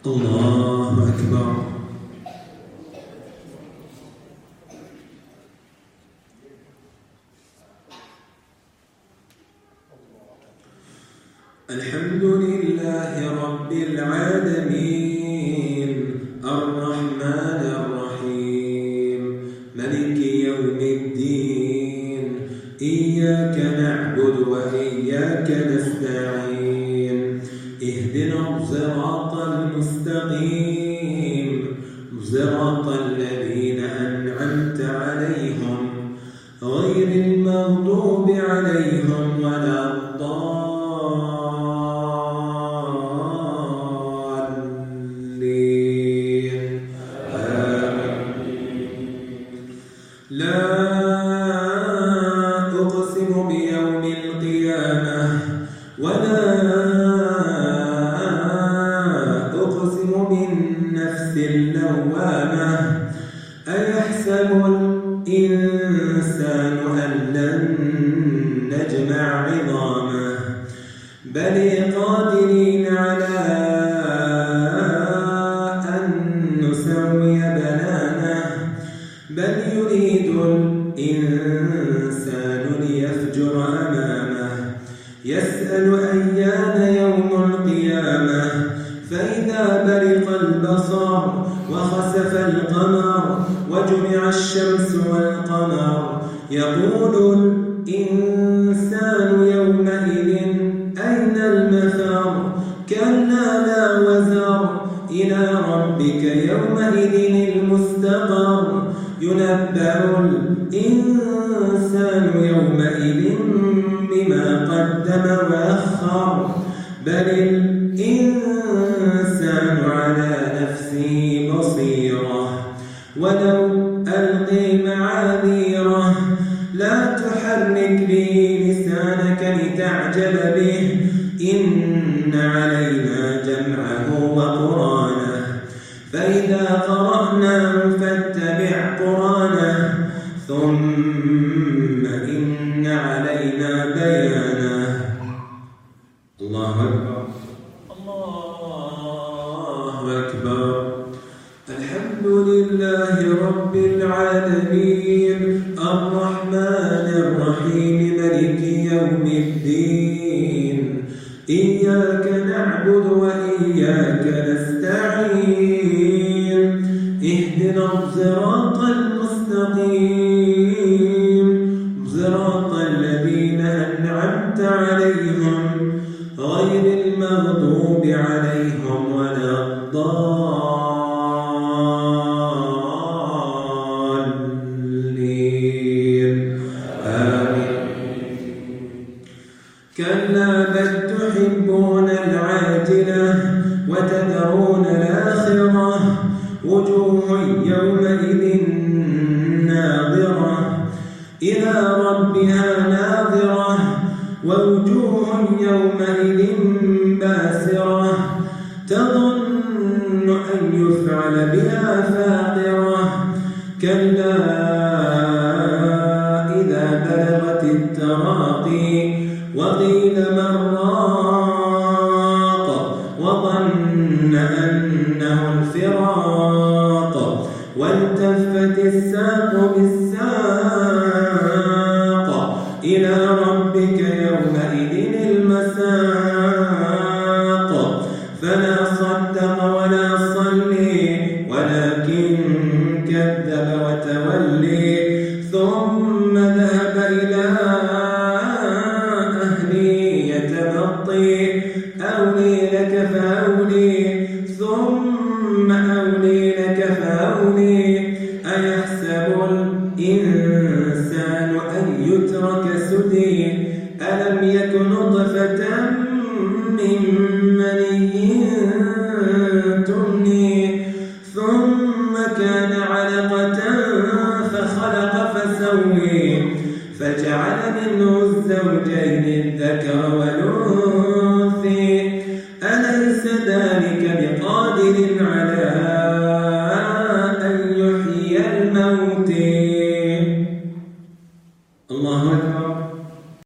الله أكبر. الحمد لله رب العالمين الرحمن الرحيم ملك يوم الدين إياك نعبد وإياك نستعين اهدنا الصراط المستقيم صراط الذين أنعمت عليهم غير المغضوب عليهم ولا الضالين لا أقسم بيوم القيامة ولا أقسم بالنفس اللوامة أيحسب الإنسان أن لن نجمع عظامه بل قادرين على أن نسوي بنانه بل يريد الإنسان ليفجر أمامه يسأل أيان يوم القيامة فإذا برق البصر وخسف القمر وجمع الشمس والقمر يقول الإنسان يومئذ أين المفر كلا لا وزر إلى ربك يومئذ المستقر ينبأ الإنسان يومئذ بما قدم وأخر بل الإنسان على نفسه بصيرة ولو ألقي معاذيره لا تحرك به لسانك لتعجل به إن علينا جمعه وقرآنه فإذا قرأناه فاتبع قرآنه ثم إن علينا بيانه. الله أكبر الله أكبر. الحمد لله رب العالمين الرحمن الرحيم ملك يوم الدين إياك نعبد وإياك نستعين اهدنا الصراط المستقيم صراط الذين أنعمت عليهم غير المغضوب عليهم ولا الضالين آمين. كلا بل تحبون العاجلة وتذرون الآخرة وجوه يومئذ ناظرة إلى ربها ناظرة ووجوه يومئذ باسرة تظن أن يفعل بها فاقرة كلا إذا بلغت التراقي وقيل من راق وظن أنه الفراق والتفت الساق بالساق إلى ربك يومئذ المساق فلا صدق ولا صلي ولكن كذب وتولي ثم ذهب إلى أهله يتمطي أولي لك فأولي ثم أولي لك فأولي أيحسب الإنسان أن يترك سدي ألم يك نطفة من مني تمني ثم كان علقة فخلق فسوي فجعل منه الزوجين الذكر والأنثى أليس ذلك بقادر على